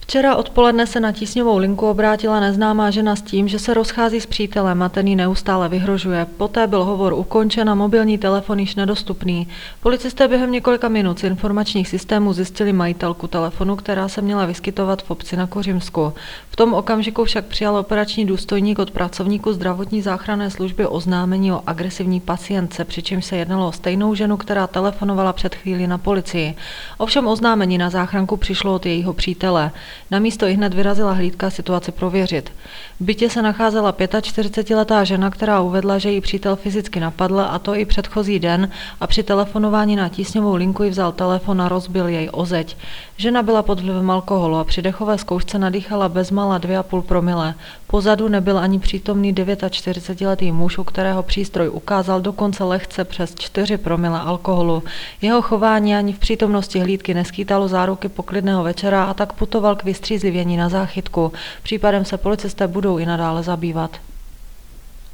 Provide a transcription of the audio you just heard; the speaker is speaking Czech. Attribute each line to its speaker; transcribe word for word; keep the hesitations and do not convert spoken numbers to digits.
Speaker 1: Včera odpoledne se na tísňovou linku obrátila neznámá žena s tím, že se rozchází s přítelem a ten jí neustále vyhrožuje. Poté byl hovor ukončen a mobilní telefon již nedostupný. Policisté během několika minut z informačních systémů zjistili majitelku telefonu, která se měla vyskytovat v obci na Kořimsku. V tom okamžiku však přijal operační důstojník od pracovníků zdravotní záchranné služby oznámení o agresivní pacientce, přičemž se jednalo o stejnou ženu, která telefonovala před chvílí na policii. Ovšem oznámení na záchranku přišlo od jejího přítele. Na místo ihned vyrazila hlídka situaci prověřit. V bytě se nacházela čtyřicetiletá žena, která uvedla, že jí přítel fyzicky napadl, a to i předchozí den, a při telefonování na tísňovou linku ji vzal telefon a rozbil jej o zeď. Žena byla pod vlivem alkoholu a při dechové zkoušce nadýchala bezmála dvě a půl promile. Pozadu nebyl ani přítomný čtyřicetidevětiletý muž, u kterého přístroj ukázal dokonce lehce přes čtyři promile alkoholu. Jeho chování ani v přítomnosti hlídky neskýtalo záruky poklidného večera a tak putoval k vystřízlivění na záchytku. Případem se policisté budou i nadále zabývat.